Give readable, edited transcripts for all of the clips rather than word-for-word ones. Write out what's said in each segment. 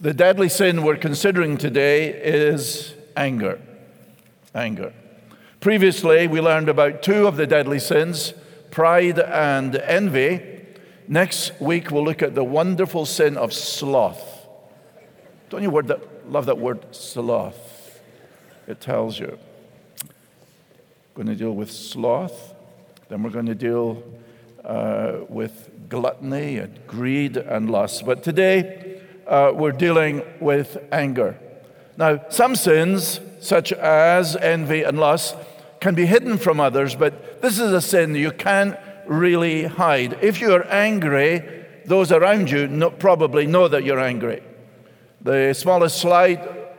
The deadly sin we're considering today is anger. Anger. Previously, we learned about two of the deadly sins, pride and envy. Next week, we'll look at the wonderful sin of sloth. Don't you love that word, sloth? It tells you. We're going to deal with sloth. Then we're going to deal with gluttony and greed and lust. But today, we're dealing with anger. Now, some sins, such as envy and lust, can be hidden from others, but this is a sin you can't really hide. If you're angry, those around you probably know that you're angry. The smallest slight,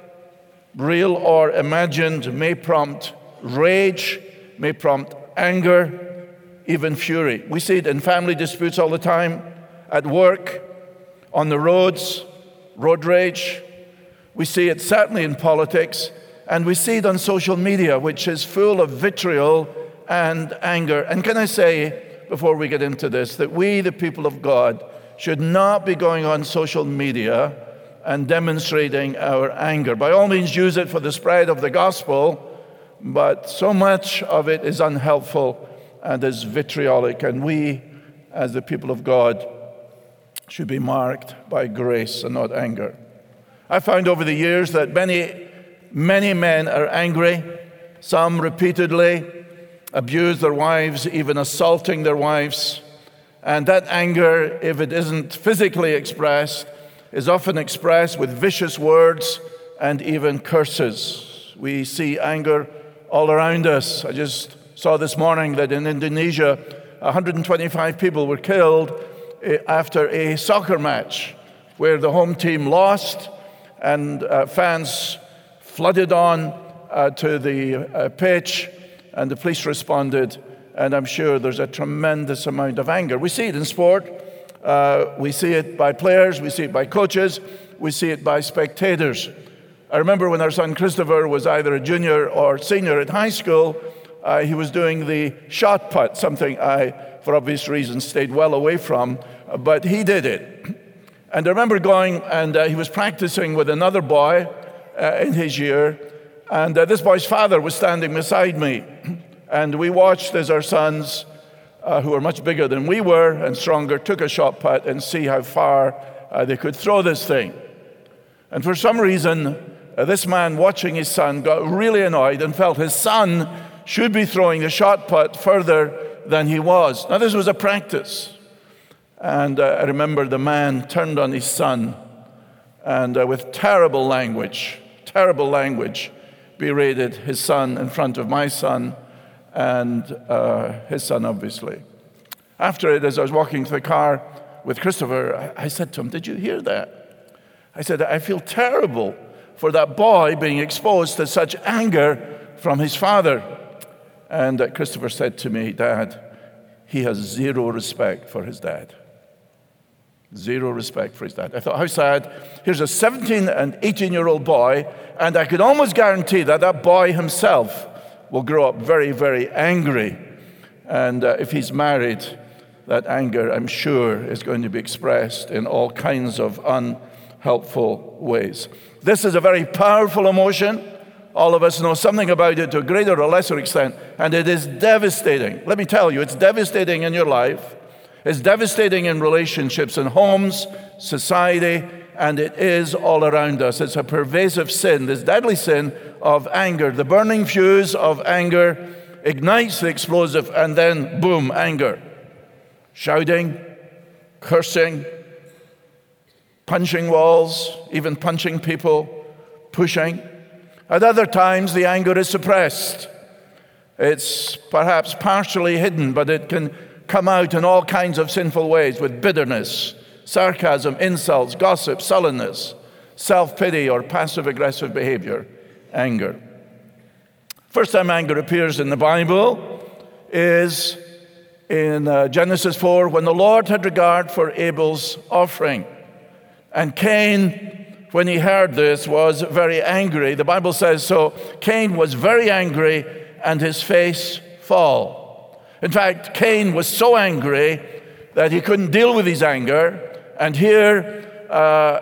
real or imagined, may prompt rage, may prompt anger, even fury. We see it in family disputes all the time, at work, on the roads, road rage. We see it certainly in politics, and we see it on social media, which is full of vitriol and anger. And can I say, before we get into this, that we, the people of God, should not be going on social media and demonstrating our anger. By all means, use it for the spread of the gospel, but so much of it is unhelpful and is vitriolic, and we, as the people of God, should be marked by grace and not anger. I found over the years that many men are angry. Some repeatedly abuse their wives, even assaulting their wives. And that anger, if it isn't physically expressed, is often expressed with vicious words and even curses. We see anger all around us. I just saw this morning that in Indonesia, 125 people were killed after a soccer match where the home team lost and fans flooded on to the pitch, and the police responded, and I'm sure there's a tremendous amount of anger. We see it in sport. We see it by players. We see it by coaches. We see it by spectators. I remember when our son Christopher was either a junior or senior at high school, he was doing the shot put, something I, for obvious reasons, stayed well away from, but he did it. And I remember going, and he was practicing with another boy in his year, and this boy's father was standing beside me, and we watched as our sons, who were much bigger than we were and stronger, took a shot put and see how far they could throw this thing. And for some reason, this man watching his son got really annoyed and felt his son should be throwing the shot put further than he was. Now, this was a practice. And I remember the man turned on his son and with terrible language, berated his son in front of my son and his son, obviously. After it, as I was walking to the car with Christopher, I said to him, "Did you hear that?" I said, "I feel terrible for that boy being exposed to such anger from his father." And Christopher said to me, "Dad, he has zero respect for his dad." Zero respect for his dad. I thought, how sad. Here's a 17 and 18-year-old boy, and I could almost guarantee that that boy himself will grow up very, very angry. And if he's married, that anger, I'm sure, is going to be expressed in all kinds of unhelpful ways. This is a very powerful emotion. All of us know something about it to a greater or lesser extent, and it is devastating. Let me tell you, it's devastating in your life. It's devastating in relationships, in homes, society, and it is all around us. It's a pervasive sin, this deadly sin of anger. The burning fuse of anger ignites the explosive, and then, boom, anger. Shouting, cursing, punching walls, even punching people, pushing. At other times, the anger is suppressed. It's perhaps partially hidden, but it can come out in all kinds of sinful ways with bitterness, sarcasm, insults, gossip, sullenness, self-pity, or passive-aggressive behavior, anger. First time anger appears in the Bible is in Genesis 4, when the Lord had regard for Abel's offering. And Cain, when he heard this, was very angry. The Bible says, so Cain was very angry and his face fell. In fact, Cain was so angry that he couldn't deal with his anger. And here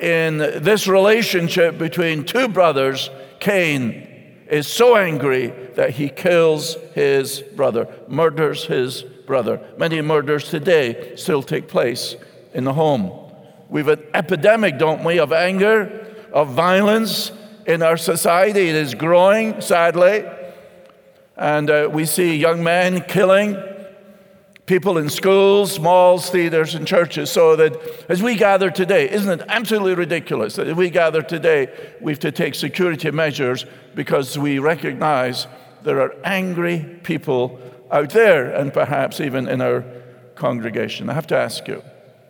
in this relationship between two brothers, Cain is so angry that he kills his brother, murders his brother. Many murders today still take place in the home. We've an epidemic, don't we, of anger, of violence in our society. It is growing, sadly. And we see young men killing people in schools, malls, theaters, and churches. So that as we gather today, isn't it absolutely ridiculous that as we gather today, we have to take security measures because we recognize there are angry people out there and perhaps even in our congregation. I have to ask you,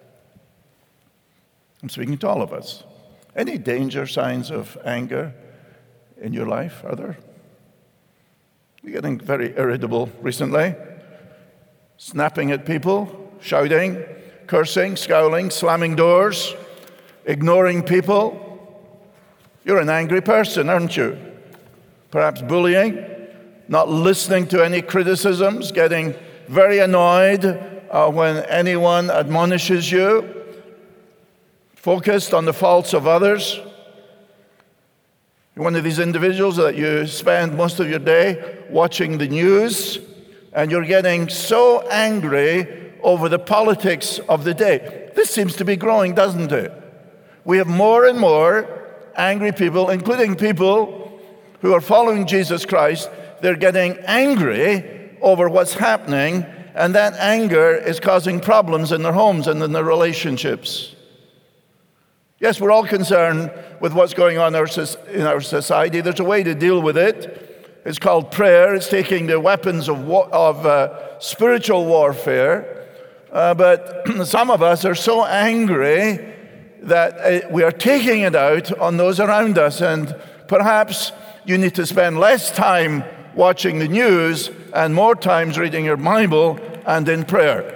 I'm speaking to all of us, any danger signs of anger in your life? Are there? You're getting very irritable recently. Snapping at people, shouting, cursing, scowling, slamming doors, ignoring people. You're an angry person, aren't you? Perhaps bullying, not listening to any criticisms, getting very annoyed when anyone admonishes you, focused on the faults of others. You're one of these individuals that you spend most of your day watching the news, and you're getting so angry over the politics of the day. This seems to be growing, doesn't it? We have more and more angry people, including people who are following Jesus Christ. They're getting angry over what's happening, and that anger is causing problems in their homes and in their relationships. Yes, we're all concerned with what's going on in our society. There's a way to deal with it. It's called prayer. It's taking the weapons of spiritual warfare. But some of us are so angry that we are taking it out on those around us. And perhaps you need to spend less time watching the news and more times reading your Bible and in prayer.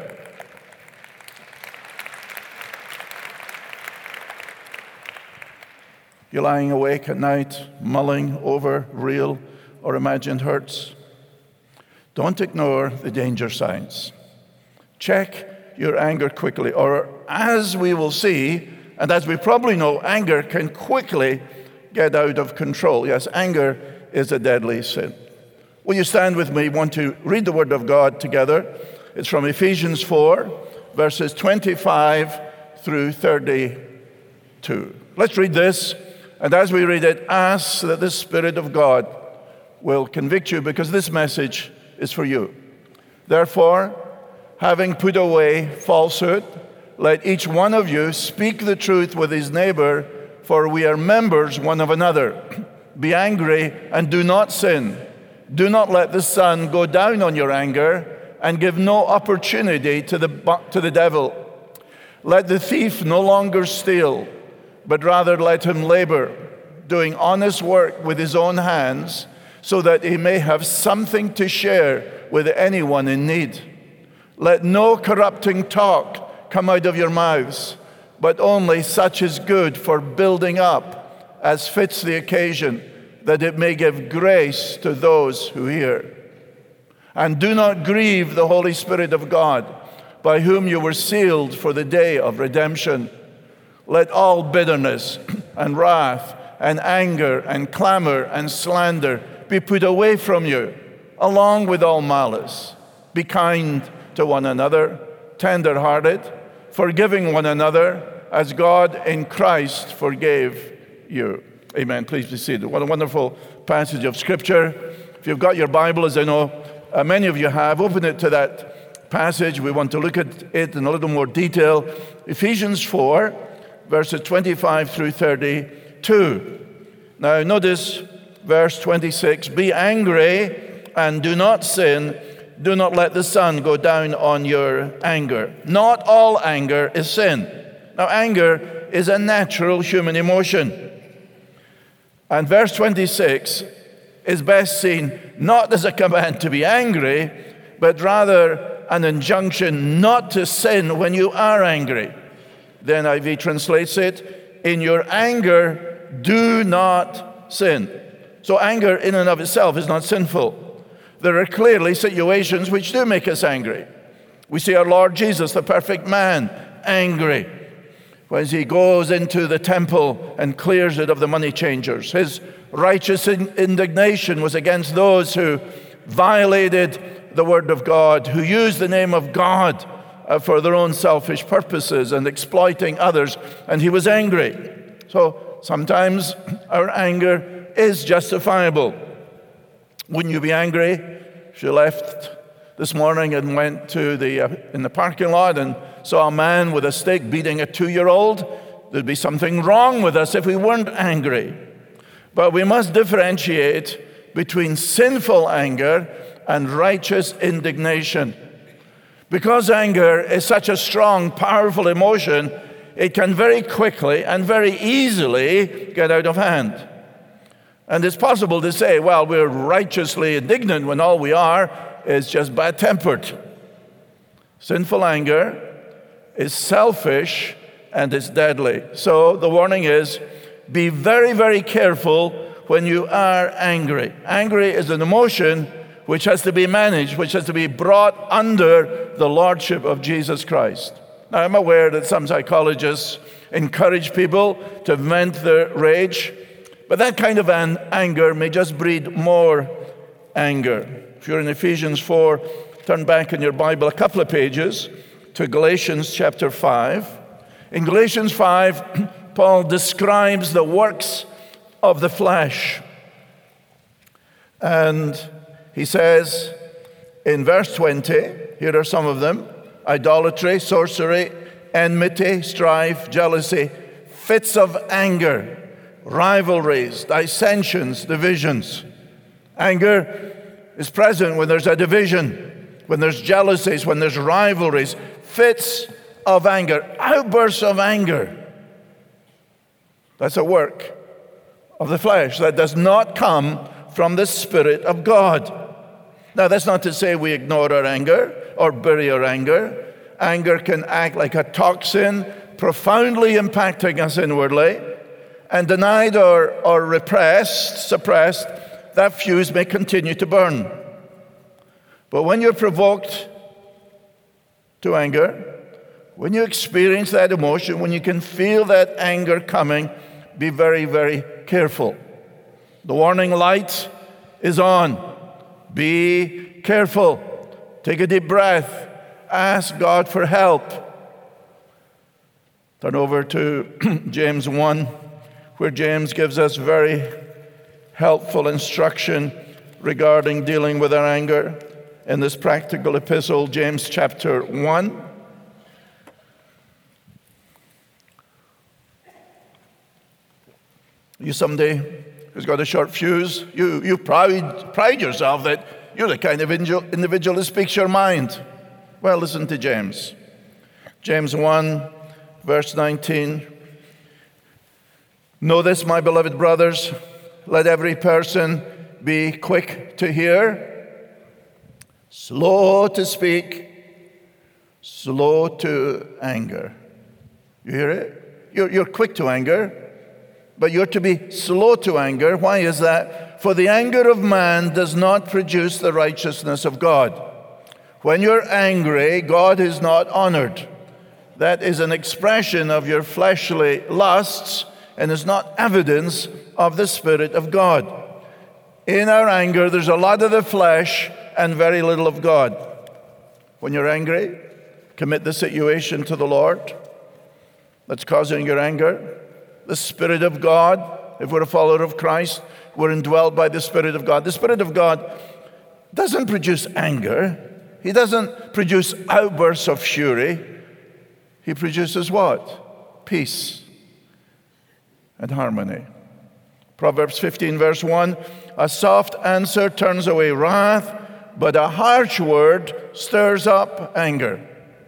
You're lying awake at night, mulling over real or imagined hurts. Don't ignore the danger signs. Check your anger quickly, or as we will see, and as we probably know, anger can quickly get out of control. Yes, anger is a deadly sin. Will you stand with me? We want to read the Word of God together. It's from Ephesians 4, verses 25 through 32. Let's read this, and as we read it, ask that the Spirit of God will convict you, because this message is for you. Therefore, having put away falsehood, let each one of you speak the truth with his neighbor, for we are members one of another. Be angry and do not sin. Do not let the sun go down on your anger, and give no opportunity to the devil. Let the thief no longer steal, but rather let him labor, doing honest work with his own hands, so that he may have something to share with anyone in need. Let no corrupting talk come out of your mouths, but only such as good for building up, as fits the occasion, that it may give grace to those who hear. And do not grieve the Holy Spirit of God, by whom you were sealed for the day of redemption. Let all bitterness and wrath and anger and clamor and slander be put away from you, along with all malice. Be kind to one another, tender-hearted, forgiving one another, as God in Christ forgave you. Amen. Please be seated. What a wonderful passage of Scripture. If you've got your Bible, as I know many of you have, open it to that passage. We want to look at it in a little more detail. Ephesians 4, verses 25 through 32. Now, notice verse 26, be angry and do not sin. Do not let the sun go down on your anger. Not all anger is sin. Now, anger is a natural human emotion. And verse 26 is best seen not as a command to be angry, but rather an injunction not to sin when you are angry. The NIV translates it, in your anger, do not sin. So anger in and of itself is not sinful. There are clearly situations which do make us angry. We see our Lord Jesus, the perfect man, angry. as he goes into the temple and clears it of the money changers. His righteous indignation was against those who violated the word of God, who used the name of God for their own selfish purposes and exploiting others, and he was angry. So sometimes our anger is justifiable. Wouldn't you be angry if you left this morning and went to in the parking lot and saw a man with a stick beating a 2-year-old? There'd be something wrong with us if we weren't angry. But we must differentiate between sinful anger and righteous indignation. Because anger is such a strong, powerful emotion, it can very quickly and very easily get out of hand. And it's possible to say, well, we're righteously indignant when all we are is just bad-tempered. Sinful anger is selfish and it's deadly. So the warning is, be very, very careful when you are angry. Angry is an emotion which has to be managed, which has to be brought under the lordship of Jesus Christ. Now, I'm aware that some psychologists encourage people to vent their rage, but that kind of anger may just breed more anger. If you're in Ephesians 4, turn back in your Bible a couple of pages to Galatians chapter 5. In Galatians 5, Paul describes the works of the flesh. And he says in verse 20, here are some of them: idolatry, sorcery, enmity, strife, jealousy, fits of anger, rivalries, dissensions, divisions. Anger is present when there's a division, when there's jealousies, when there's rivalries, fits of anger, outbursts of anger. That's a work of the flesh that does not come from the Spirit of God. Now, that's not to say we ignore our anger or bury our anger. Anger can act like a toxin, profoundly impacting us inwardly, and denied or repressed, suppressed, that fuse may continue to burn. But when you're provoked to anger, when you experience that emotion, when you can feel that anger coming, be very, very careful. The warning light is on. Be careful. Take a deep breath. Ask God for help. Turn over to James 1, where James gives us very helpful instruction regarding dealing with our anger. In this practical epistle, James chapter 1. You somebody who's got a short fuse, you pride yourself that you're the kind of individual who speaks your mind. Well, listen to James. James 1, verse 19. Know this, my beloved brothers, let every person be quick to hear, slow to speak, slow to anger. You hear it? You're quick to anger, but you're to be slow to anger. Why is that? For the anger of man does not produce the righteousness of God. When you're angry, God is not honored. That is an expression of your fleshly lusts and is not evidence of the Spirit of God. In our anger, there's a lot of the flesh and very little of God. When you're angry, commit the situation to the Lord that's causing your anger. The Spirit of God, if we're a follower of Christ, we're indwelled by the Spirit of God. The Spirit of God doesn't produce anger. He doesn't produce outbursts of fury. He produces what? Peace and harmony. Proverbs 15, verse 1, a soft answer turns away wrath, but a harsh word stirs up anger.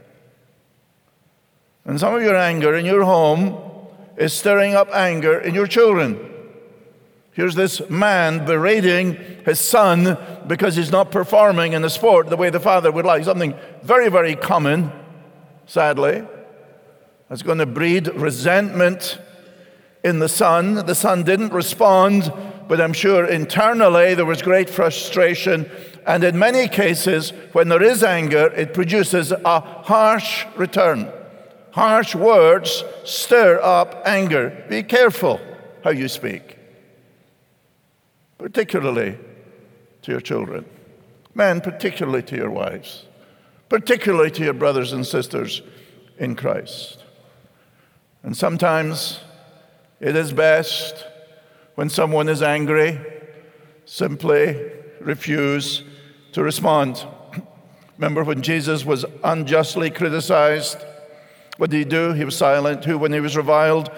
And some of your anger in your home is stirring up anger in your children. Here's this man berating his son because he's not performing in the sport the way the father would like. Something very, very common, sadly. That's going to breed resentment in the son. The son didn't respond, but I'm sure internally there was great frustration. And in many cases, when there is anger, it produces a harsh return. Harsh words stir up anger. Be careful how you speak, particularly to your children. Men, particularly to your wives, particularly to your brothers and sisters in Christ. And sometimes it is best when someone is angry, simply refuse to respond. Remember when Jesus was unjustly criticized? What did he do? He was silent. Who, when he was reviled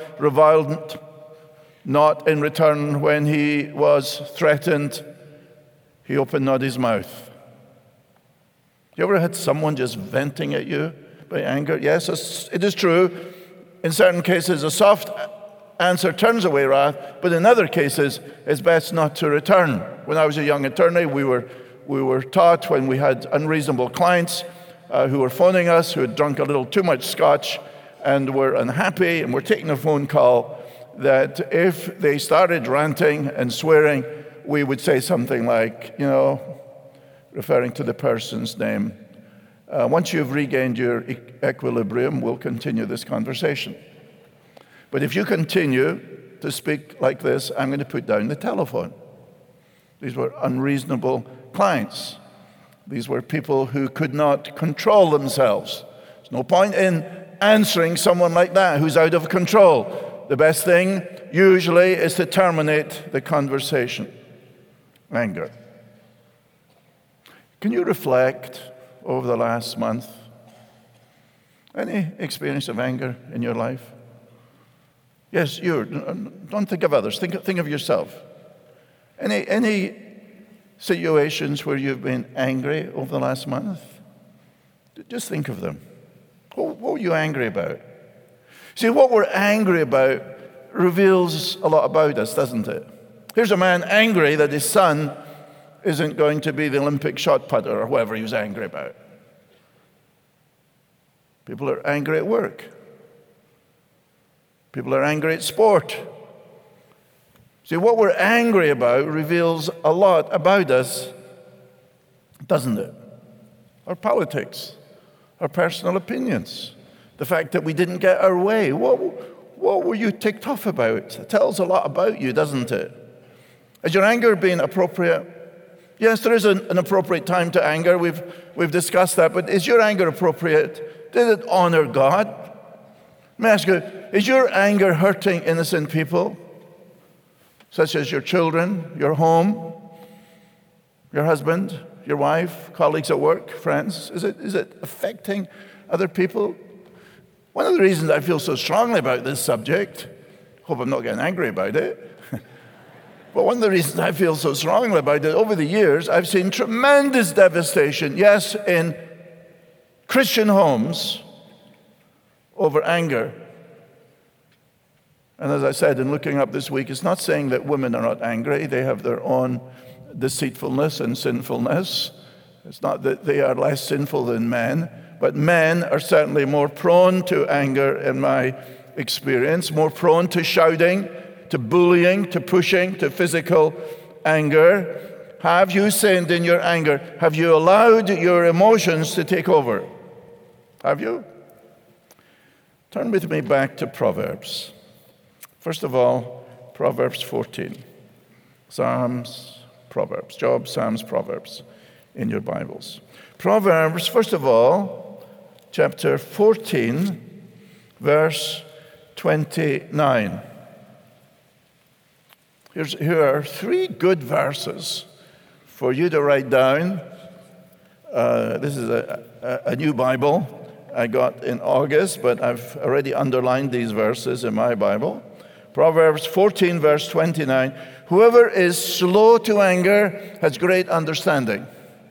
not in return. When he was threatened, he opened not his mouth. You ever had someone just venting at you by anger? Yes, it is true. In certain cases, a soft answer turns away wrath, but in other cases, it's best not to return. When I was a young attorney, we were taught when we had unreasonable clients who were phoning us, who had drunk a little too much scotch and were unhappy and were taking a phone call, that if they started ranting and swearing, we would say something like, referring to the person's name, once you've regained your equilibrium, we'll continue this conversation. But if you continue to speak like this, I'm going to put down the telephone. These were unreasonable clients. These were people who could not control themselves. There's no point in answering someone like that who's out of control. The best thing usually is to terminate the conversation. Anger. Can you reflect over the last month? Any experience of anger in your life? Yes, don't think of others. Think of yourself. Any situations where you've been angry over the last month? Just think of them. What were you angry about? See, what we're angry about reveals a lot about us, doesn't it? Here's a man angry that his son isn't going to be the Olympic shot putter or whoever he was angry about. People are angry at work. People are angry at sport. See, what we're angry about reveals a lot about us, doesn't it? Our politics, our personal opinions, the fact that we didn't get our way. What were you ticked off about? It tells a lot about you, doesn't it? Is your anger being appropriate? Yes, there is an appropriate time to anger. We've discussed that, but is your anger appropriate? Did it honor God? Let me ask you, is your anger hurting innocent people, such as your children, your home, your husband, your wife, colleagues at work, friends? Is it affecting other people? One of the reasons I feel so strongly about this subject, hope I'm not getting angry about it, but one of the reasons I feel so strongly about it, over the years, I've seen tremendous devastation, yes, in Christian homes over anger. And as I said, in looking up this week, it's not saying that women are not angry. They have their own deceitfulness and sinfulness. It's not that they are less sinful than men, but men are certainly more prone to anger in my experience, more prone to shouting, to bullying, to pushing, to physical anger. Have you sinned in your anger? Have you allowed your emotions to take over? Have you? Turn with me back to Proverbs. First of all, Proverbs 14. Psalms, Proverbs. Job, Psalms, Proverbs in your Bibles. Proverbs, first of all, chapter 14, verse 29. Here are three good verses for you to write down. This is a new Bible I got in August, but I've already underlined these verses in my Bible. Proverbs 14, verse 29. Whoever is slow to anger has great understanding,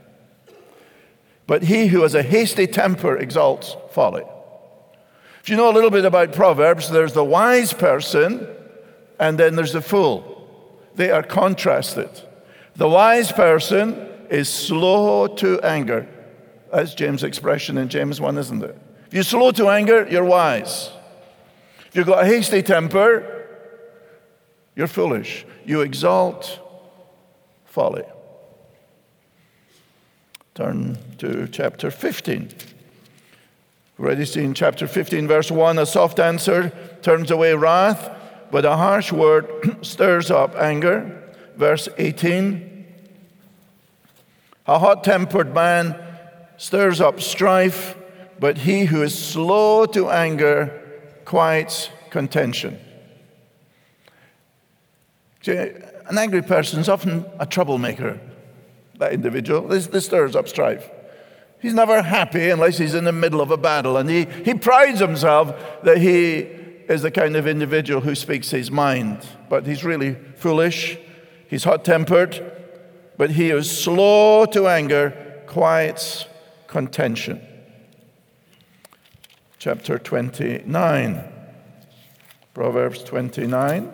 but he who has a hasty temper exalts folly. If you know a little bit about Proverbs, there's the wise person and then there's the fool. They are contrasted. The wise person is slow to anger. That's James' expression in James 1, isn't it? If you're slow to anger, you're wise. If you've got a hasty temper, you're foolish. You exalt folly. Turn to chapter 15, We've already seen chapter 15, verse 1, a soft answer turns away wrath, but a harsh word stirs up anger. Verse 18, a hot-tempered man stirs up strife, but he who is slow to anger quiets contention. See, an angry person is often a troublemaker, that individual. This stirs up strife. He's never happy unless he's in the middle of a battle, and he prides himself that he is the kind of individual who speaks his mind. But he's really foolish. He's hot-tempered, but he is slow to anger, quiets contention. Chapter 29, Proverbs 29.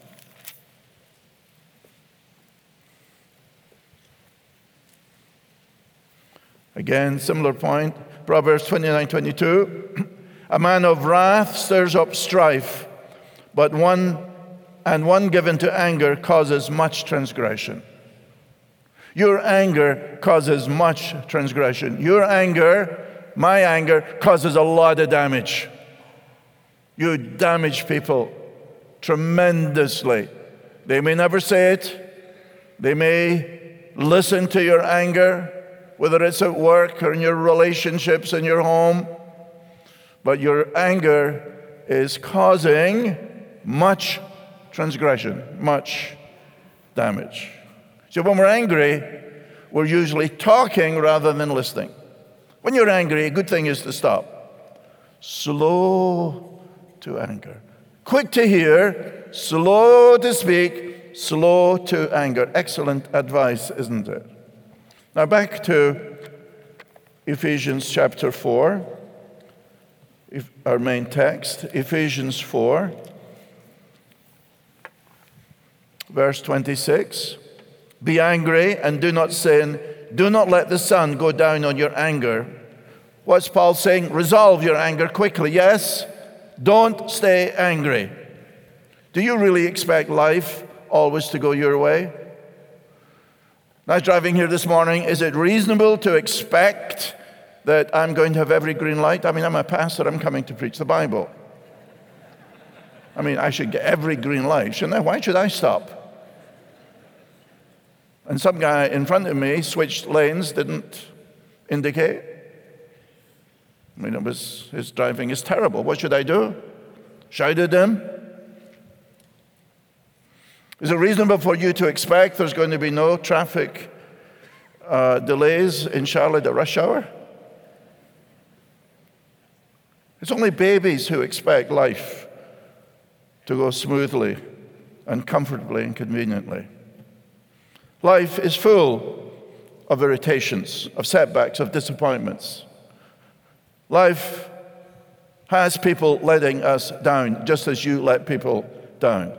Again, similar point. Proverbs 29:22. A man of wrath stirs up strife, but one given to anger causes much transgression. Your anger causes much transgression. Your anger, my anger, causes a lot of damage. You damage people tremendously. They may never say it. They may listen to your anger, whether it's at work or in your relationships in your home. But your anger is causing much transgression, much damage. So when we're angry, we're usually talking rather than listening. When you're angry, a good thing is to stop. Slow to anger. Quick to hear, slow to speak, slow to anger. Excellent advice, isn't it? Now back to Ephesians chapter 4, our main text, Ephesians 4, verse 26. Be angry and do not sin. Do not let the sun go down on your anger. What's Paul saying? Resolve your anger quickly. Yes, don't stay angry. Do you really expect life always to go your way? I was driving here this morning. Is it reasonable to expect that I'm going to have every green light? I mean, I'm a pastor. I'm coming to preach the Bible. I mean, I should get every green light, shouldn't I? Why should I stop? And some guy in front of me switched lanes, didn't indicate. I mean, his driving is terrible. What should I do? Shout at him? Is it reasonable for you to expect there's going to be no traffic delays in Charlotte at rush hour? It's only babies who expect life to go smoothly and comfortably and conveniently. Life is full of irritations, of setbacks, of disappointments. Life has people letting us down, just as you let people down.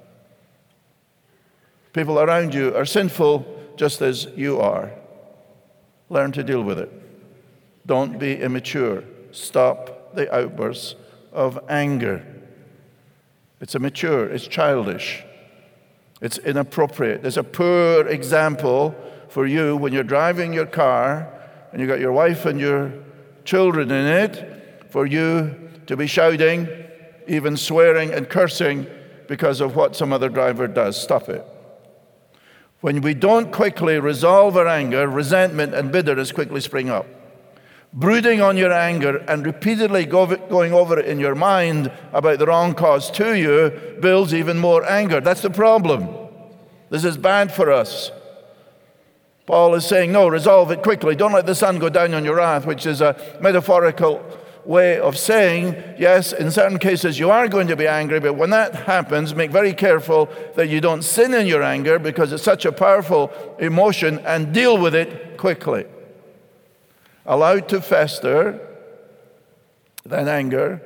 People around you are sinful, just as you are. Learn to deal with it. Don't be immature. Stop the outbursts of anger. It's immature, it's childish, it's inappropriate. There's a poor example for you when you're driving your car and you've got your wife and your children in it, for you to be shouting, even swearing and cursing because of what some other driver does. Stop it. When we don't quickly resolve our anger, resentment and bitterness quickly spring up. Brooding on your anger and repeatedly going over it in your mind about the wrong cause to you builds even more anger. That's the problem. This is bad for us. Paul is saying, no, resolve it quickly. Don't let the sun go down on your wrath, which is a metaphorical way of saying, yes, in certain cases you are going to be angry, but when that happens, make very careful that you don't sin in your anger because it's such a powerful emotion, and deal with it quickly. Allowed to fester, then anger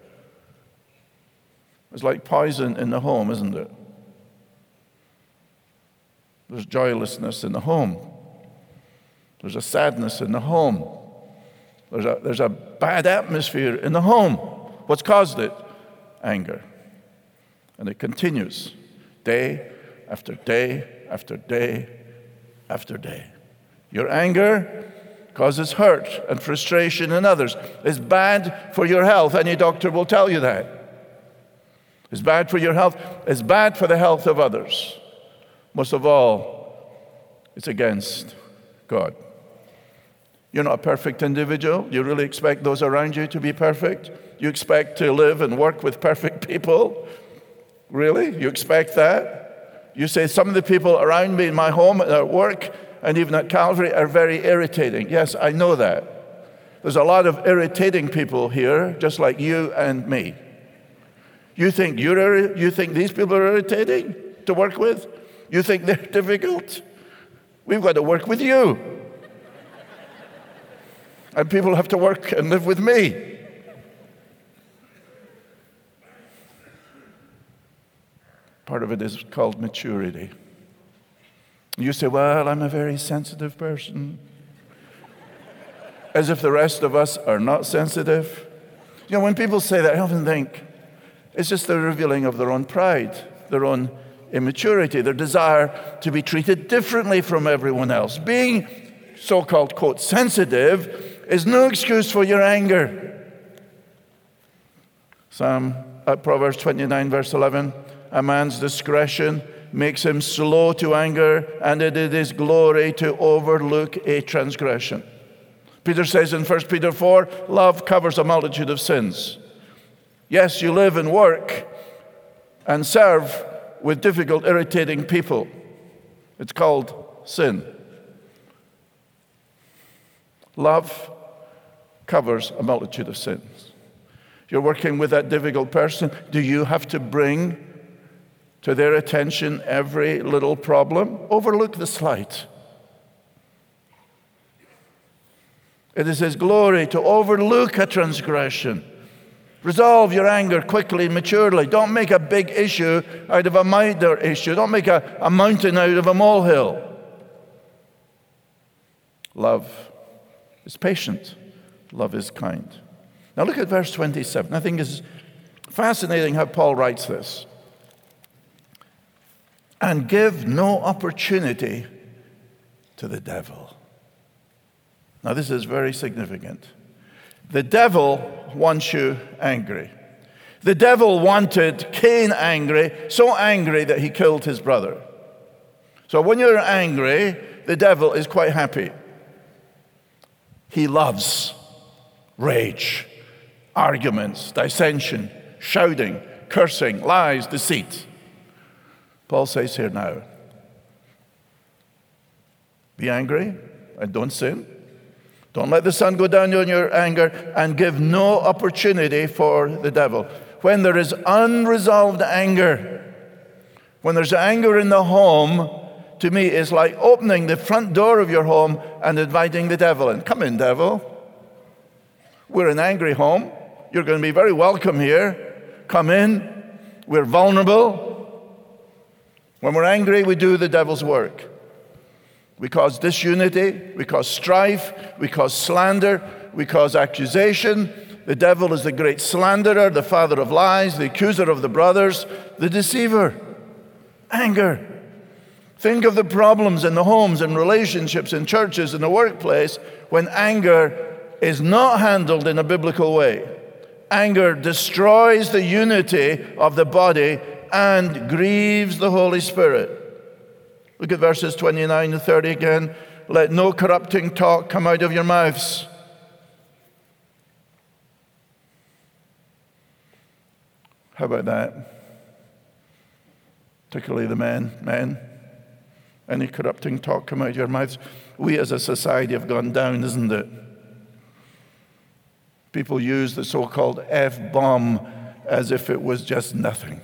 is like poison in the home, isn't it? There's joylessness in the home. There's a sadness in the home. There's a bad atmosphere in the home. What's caused it? Anger. And it continues day after day after day after day. Your anger causes hurt and frustration in others. It's bad for your health. Any doctor will tell you that. It's bad for your health. It's bad for the health of others. Most of all, it's against God. You're not a perfect individual. You really expect those around you to be perfect? You expect to live and work with perfect people? Really? You expect that? You say, some of the people around me in my home, at work, and even at Calvary are very irritating. Yes, I know that. There's a lot of irritating people here, just like you and me. You think these people are irritating to work with? You think they're difficult? We've got to work with you. And people have to work and live with me. Part of it is called maturity. You say, well, I'm a very sensitive person. As if the rest of us are not sensitive. You know, when people say that, I often think it's just the revealing of their own pride, their own immaturity, their desire to be treated differently from everyone else. Being so-called, quote, sensitive is no excuse for your anger. Proverbs 29, verse 11, a man's discretion makes him slow to anger, and it is his glory to overlook a transgression. Peter says in 1 Peter 4, love covers a multitude of sins. Yes, you live and work and serve with difficult, irritating people. It's called sin. Love covers a multitude of sins. You're working with that difficult person. Do you have to bring to their attention every little problem? Overlook the slight. It is his glory to overlook a transgression. Resolve your anger quickly and maturely. Don't make a big issue out of a minor issue. Don't make a mountain out of a molehill. Love is patient. Love is kind. Now look at verse 27. I think it's fascinating how Paul writes this. And give no opportunity to the devil. Now this is very significant. The devil wants you angry. The devil wanted Cain angry, so angry that he killed his brother. So when you're angry, the devil is quite happy. He loves rage, arguments, dissension, shouting, cursing, lies, deceit. Paul says here now, be angry and don't sin. Don't let the sun go down on your anger, and give no opportunity for the devil. When there is unresolved anger, when there's anger in the home, to me it's like opening the front door of your home and inviting the devil in. Come in, devil. We're an angry home. You're going to be very welcome here. Come in. We're vulnerable. When we're angry, we do the devil's work. We cause disunity, we cause strife, we cause slander, we cause accusation. The devil is the great slanderer, the father of lies, the accuser of the brothers, the deceiver. Anger. Think of the problems in the homes and relationships in churches, in the workplace, when anger is not handled in a biblical way. Anger destroys the unity of the body and grieves the Holy Spirit. Look at verses 29 and 30 again. Let no corrupting talk come out of your mouths. How about that? Particularly the men. Any corrupting talk come out of your mouths? We as a society have gone down, isn't it? People use the so-called F-bomb as if it was just nothing.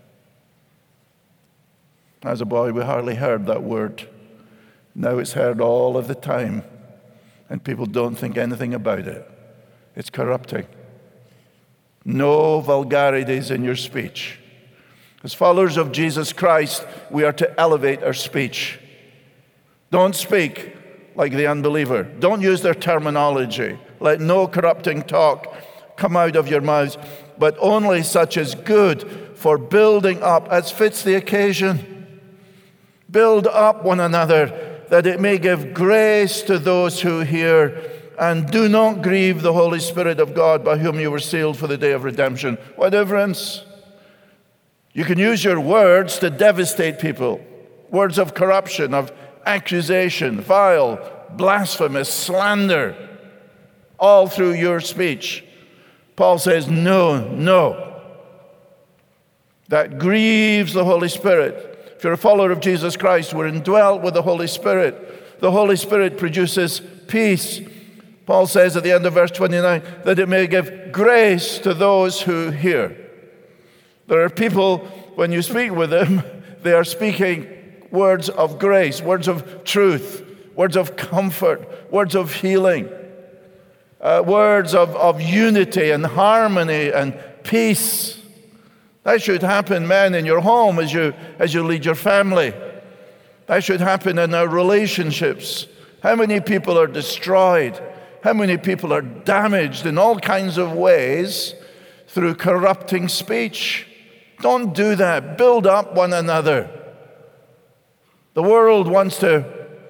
As a boy, we hardly heard that word. Now it's heard all of the time, and people don't think anything about it. It's corrupting. No vulgarities in your speech. As followers of Jesus Christ, we are to elevate our speech. Don't speak like the unbeliever. Don't use their terminology. Let no corrupting talk come out of your mouths, but only such as good for building up as fits the occasion. Build up one another, that it may give grace to those who hear. And do not grieve the Holy Spirit of God, by whom you were sealed for the day of redemption. What difference? You can use your words to devastate people. Words of corruption, of accusation, vile, blasphemous, slander, all through your speech. Paul says, no. That grieves the Holy Spirit. If you're a follower of Jesus Christ, we're indwelt with the Holy Spirit. The Holy Spirit produces peace. Paul says at the end of verse 29, that it may give grace to those who hear. There are people, when you speak with them, they are speaking words of grace, words of truth, words of comfort, words of healing, words of unity and harmony and peace. That should happen, men, in your home as you lead your family. That should happen in our relationships. How many people are destroyed? How many people are damaged in all kinds of ways through corrupting speech? Don't do that. Build up one another. The world wants to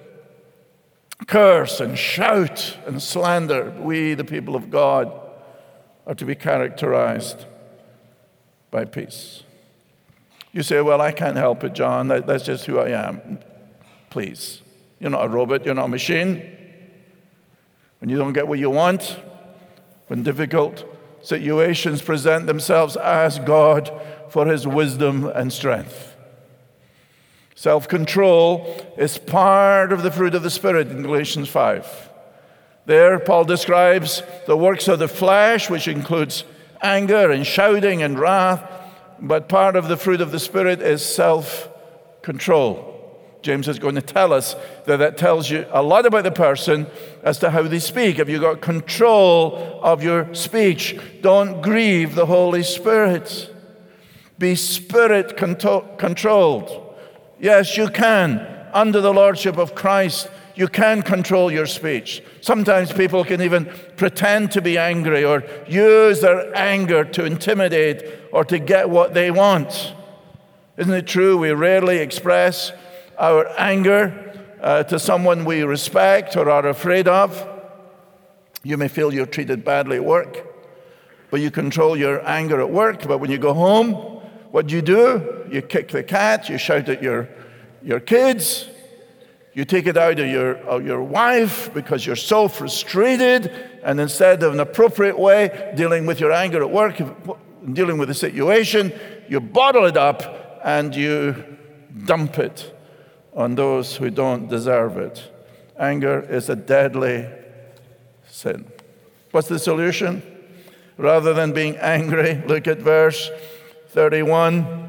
curse and shout and slander. We, the people of God, are to be characterized by peace. You say, well, I can't help it, John. That's just who I am. Please. You're not a robot. You're not a machine. When you don't get what you want, when difficult situations present themselves, ask God for his wisdom and strength. Self-control is part of the fruit of the Spirit in Galatians 5. There, Paul describes the works of the flesh, which includes anger and shouting and wrath, but part of the fruit of the Spirit is self-control. James is going to tell us that tells you a lot about the person as to how they speak. Have you got control of your speech? Don't grieve the Holy Spirit. Be Spirit controlled. Yes, you can. Under the Lordship of Christ, you can control your speech. Sometimes people can even pretend to be angry or use their anger to intimidate or to get what they want. Isn't it true? We rarely express our anger to someone we respect or are afraid of. You may feel you're treated badly at work, but you control your anger at work. But when you go home, what do? You kick the cat, you shout at your kids, you take it out of your wife because you're so frustrated, and instead of an appropriate way dealing with your anger at work, dealing with the situation, you bottle it up and you dump it on those who don't deserve it. Anger is a deadly sin. What's the solution? Rather than being angry, look at verse 31.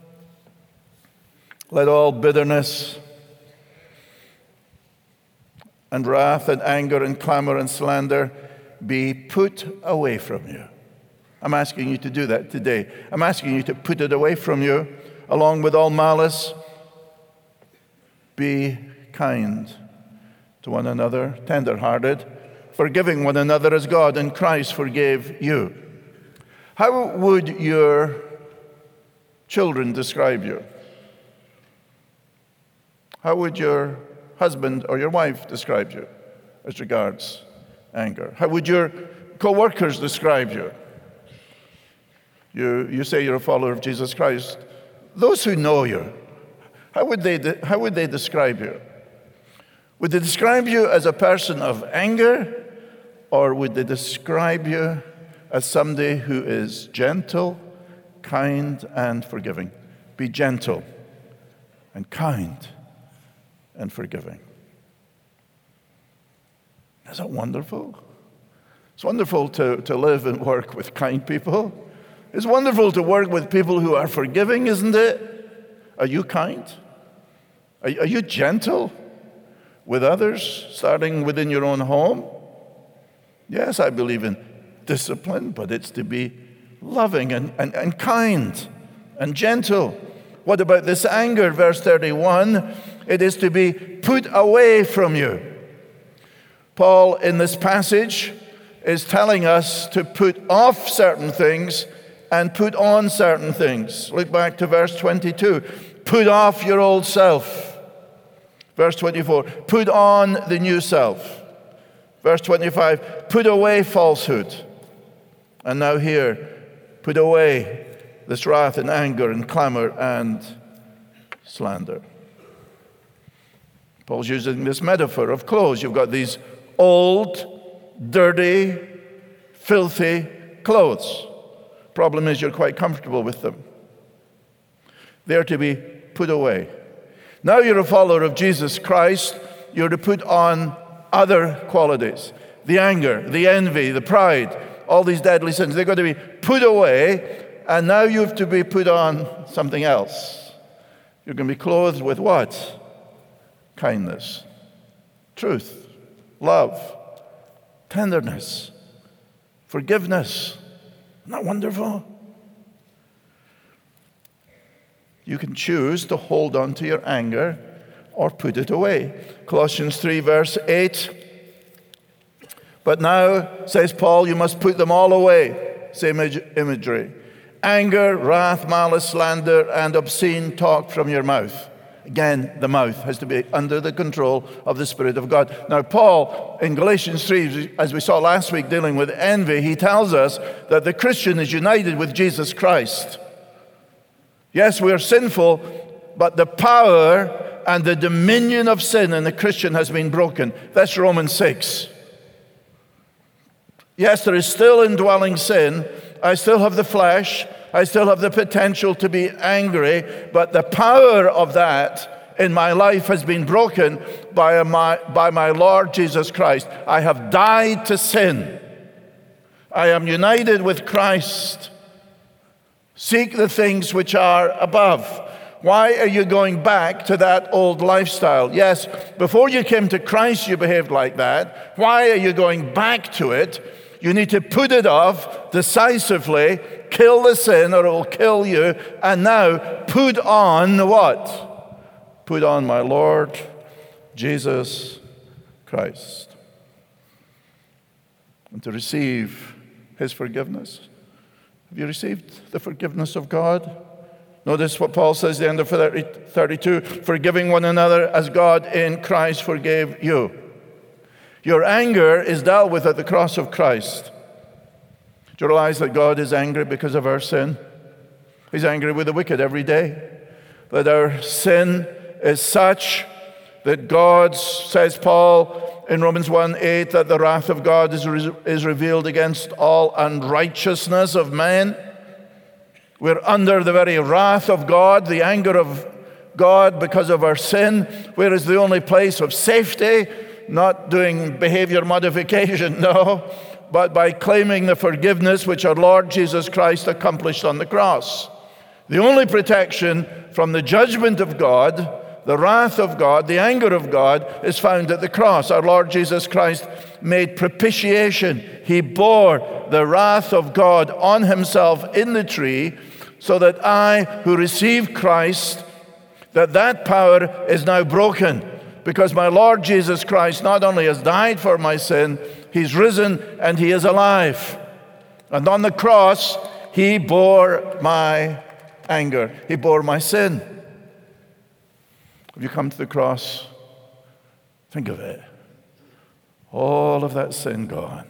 Let all bitterness and wrath and anger and clamor and slander be put away from you. I'm asking you to do that today. I'm asking you to put it away from you, along with all malice. Be kind to one another, tender-hearted, forgiving one another as God in Christ forgave you. How would your children describe you? How would your husband or your wife describe you as regards anger? How would your co-workers describe you? You say you're a follower of Jesus Christ. Those who know you, how would they describe you? Would they describe you as a person of anger, or would they describe you as somebody who is gentle, kind, and forgiving? Be gentle and kind and forgiving. Isn't that wonderful? It's wonderful to live and work with kind people. It's wonderful to work with people who are forgiving, isn't it? Are you kind? Are you gentle with others, starting within your own home? Yes, I believe in discipline, but it's to be loving and kind and gentle. What about this anger? Verse 31, it is to be put away from you. Paul, in this passage, is telling us to put off certain things and put on certain things. Look back to verse 22. Put off your old self. Verse 24, put on the new self. Verse 25, put away falsehood. And now here, put away this wrath and anger and clamor and slander. Paul's using this metaphor of clothes. You've got these old, dirty, filthy clothes. Problem is, you're quite comfortable with them. They're to be put away. Now you're a follower of Jesus Christ. You're to put on other qualities. The anger, the envy, the pride, all these deadly sins. They're going to be put away, and now you have to be put on something else. You're going to be clothed with what? Kindness, truth, love, tenderness, forgiveness. Isn't that wonderful? You can choose to hold on to your anger or put it away. Colossians 3, verse 8. But now, says Paul, you must put them all away. Same imagery. Anger, wrath, malice, slander, and obscene talk from your mouth. Again, the mouth has to be under the control of the Spirit of God. Now, Paul, in Galatians 3, as we saw last week, dealing with envy, he tells us that the Christian is united with Jesus Christ. Yes, we are sinful, but the power and the dominion of sin in the Christian has been broken. That's Romans 6. Yes, there is still indwelling sin. I still have the flesh. I still have the potential to be angry, but the power of that in my life has been broken by my Lord Jesus Christ. I have died to sin. I am united with Christ. Seek the things which are above. Why are you going back to that old lifestyle? Yes, before you came to Christ, you behaved like that. Why are you going back to it? You need to put it off decisively, kill the sin or it will kill you, and now put on what? Put on my Lord Jesus Christ. And to receive his forgiveness. Have you received the forgiveness of God? Notice what Paul says at the end of 32, forgiving one another as God in Christ forgave you. Your anger is dealt with at the cross of Christ. Do you realize that God is angry because of our sin? He's angry with the wicked every day. That our sin is such that God, says Paul in Romans 1:8, that the wrath of God is revealed against all unrighteousness of men. We're under the very wrath of God, the anger of God because of our sin. Where is the only place of safety? Not doing behavior modification, no, but by claiming the forgiveness which our Lord Jesus Christ accomplished on the cross. The only protection from the judgment of God, the wrath of God, the anger of God, is found at the cross. Our Lord Jesus Christ made propitiation. He bore the wrath of God on himself in the tree, so that I, who receive Christ, that power is now broken. Because my Lord Jesus Christ not only has died for my sin, he's risen and he is alive. And on the cross, he bore my anger. He bore my sin. Have you come to the cross? Think of it. All of that sin gone.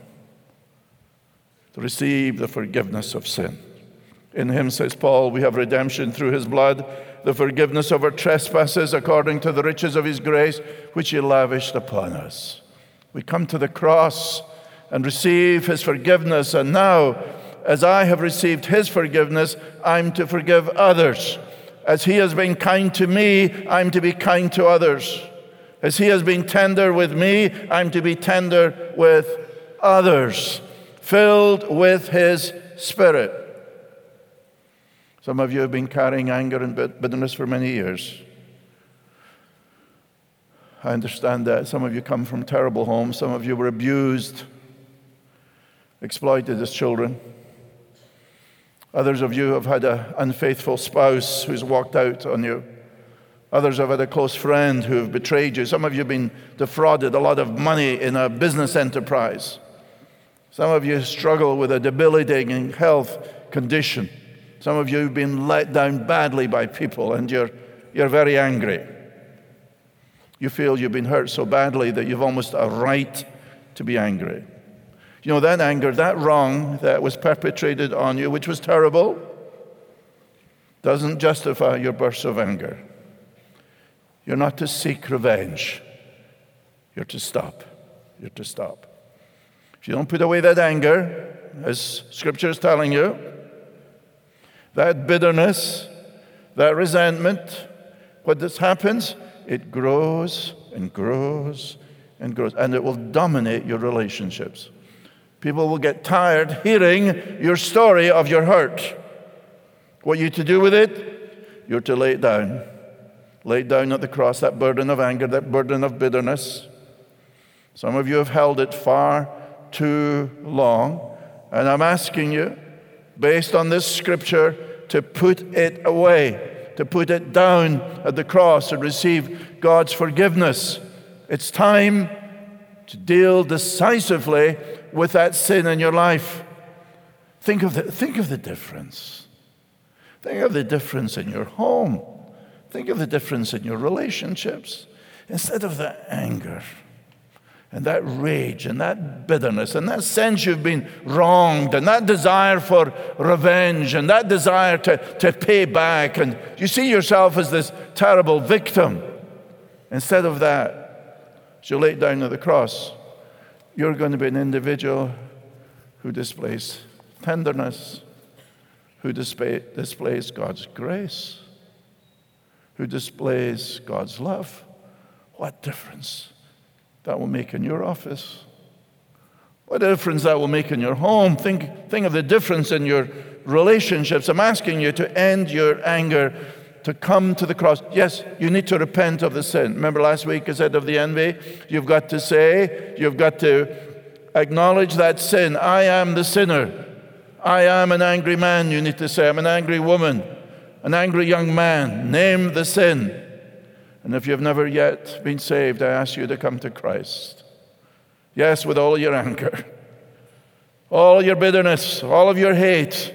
To receive the forgiveness of sin. In him, says Paul, we have redemption through his blood, the forgiveness of our trespasses according to the riches of his grace, which he lavished upon us. We come to the cross and receive his forgiveness. And now, as I have received his forgiveness, I'm to forgive others. As he has been kind to me, I'm to be kind to others. As he has been tender with me, I'm to be tender with others, filled with his Spirit. Some of you have been carrying anger and bitterness for many years. I understand that. Some of you come from terrible homes. Some of you were abused, exploited as children. Others of you have had an unfaithful spouse who's walked out on you. Others have had a close friend who have betrayed you. Some of you have been defrauded a lot of money in a business enterprise. Some of you struggle with a debilitating health condition. Some of you have been let down badly by people and you're very angry. You feel you've been hurt so badly that you've almost a right to be angry. You know, that anger, that wrong that was perpetrated on you, which was terrible, doesn't justify your bursts of anger. You're not to seek revenge. You're to stop. You're to stop. If you don't put away that anger, as Scripture is telling you, that bitterness, that resentment, what this happens, it grows and grows and grows, and it will dominate your relationships. People will get tired hearing your story of your hurt. What are you to do with it? You're to lay it down. Lay it down at the cross, that burden of anger, that burden of bitterness. Some of you have held it far too long, and I'm asking you, based on this Scripture, to put it away, to put it down at the cross and receive God's forgiveness. It's time to deal decisively with that sin in your life. Think of the difference. Think of the difference in your home. Think of the difference in your relationships. Instead of the anger and that rage and that bitterness and that sense you've been wronged and that desire for revenge and that desire to pay back, and you see yourself as this terrible victim. Instead of that, as you lay it down at the cross, you're going to be an individual who displays tenderness, who displays God's grace, who displays God's love. What difference that will make in your office. What difference that will make in your home. Think of the difference in your relationships. I'm asking you to end your anger, to come to the cross. Yes, you need to repent of the sin. Remember last week I said of the envy, you've got to acknowledge that sin. I am the sinner. I am an angry man, you need to say. I'm an angry woman, an angry young man. Name the sin. And if you've never yet been saved, I ask you to come to Christ. Yes, with all your anger, all your bitterness, all of your hate,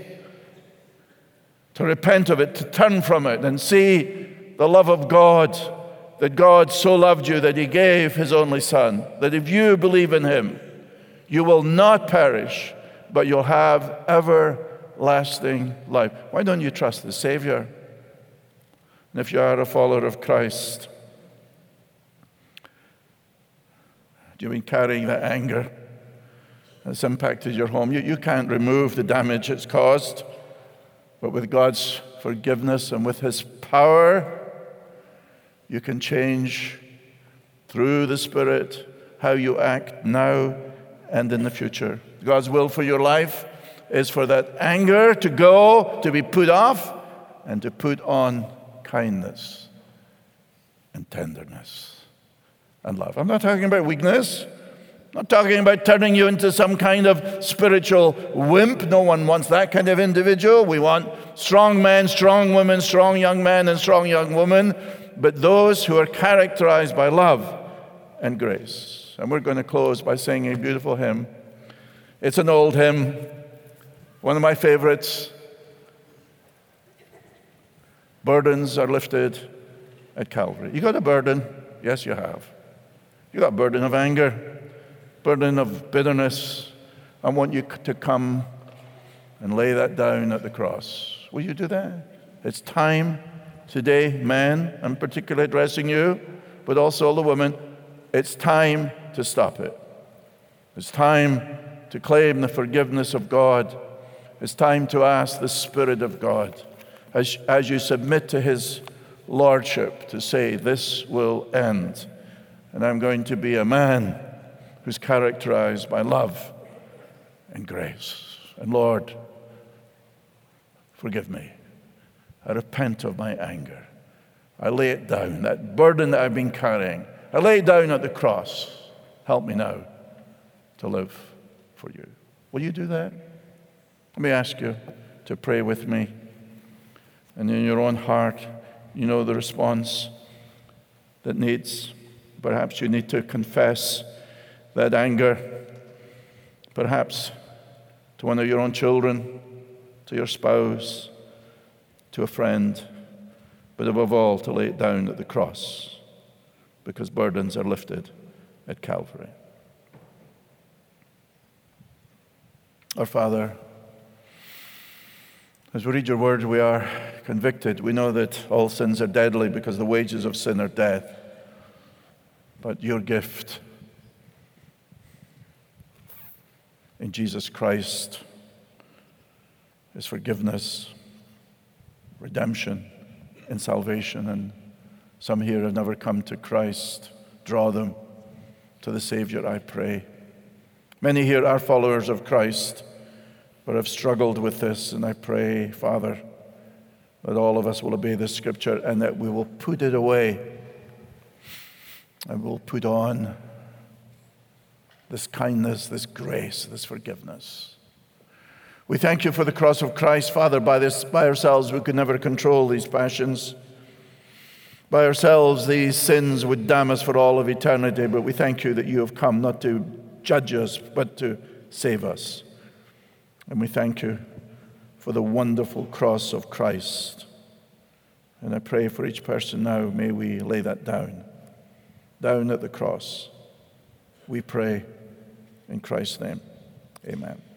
to repent of it, to turn from it, and see the love of God, that God so loved you that He gave His only Son, that if you believe in Him, you will not perish, but you'll have everlasting life. Why don't you trust the Savior? And if you are a follower of Christ, you've been carrying that anger that's impacted your home. You can't remove the damage it's caused, but with God's forgiveness and with His power, you can change through the Spirit how you act now and in the future. God's will for your life is for that anger to go, to be put off, and to put on kindness and tenderness and love. I'm not talking about weakness. I'm not talking about turning you into some kind of spiritual wimp. No one wants that kind of individual. We want strong men, strong women, strong young men, and strong young women, but those who are characterized by love and grace. And we're going to close by singing a beautiful hymn. It's an old hymn, one of my favorites. Burdens are lifted at Calvary. You got a burden? Yes, you have. You got a burden of anger, burden of bitterness. I want you to come and lay that down at the cross. Will you do that? It's time today, men, I'm particularly addressing you, but also all the women. It's time to stop it. It's time to claim the forgiveness of God. It's time to ask the Spirit of God, as you submit to His Lordship, to say, this will end. And I'm going to be a man who's characterized by love and grace. And Lord, forgive me. I repent of my anger. I lay it down, that burden that I've been carrying. I lay it down at the cross. Help me now to live for you. Will you do that? Let me ask you to pray with me. And in your own heart, you know the response that needs. Perhaps you need to confess that anger, perhaps to one of your own children, to your spouse, to a friend, but above all, to lay it down at the cross. because burdens are lifted at Calvary. Our Father, as we read your word, we are convicted. We know that all sins are deadly because the wages of sin are death. But your gift in Jesus Christ is forgiveness, redemption, and salvation. And some here have never come to Christ. Draw them to the Savior, I pray. Many here are followers of Christ, but have struggled with this. And I pray, Father, that all of us will obey this scripture and that we will put it away and we'll put on this kindness, this grace, this forgiveness. We thank you for the cross of Christ, Father. By ourselves, we could never control these passions. By ourselves, these sins would damn us for all of eternity, but we thank you that you have come not to judge us, but to save us. And we thank you for the wonderful cross of Christ. And I pray for each person now, may we lay that down at the cross. We pray in Christ's name. Amen.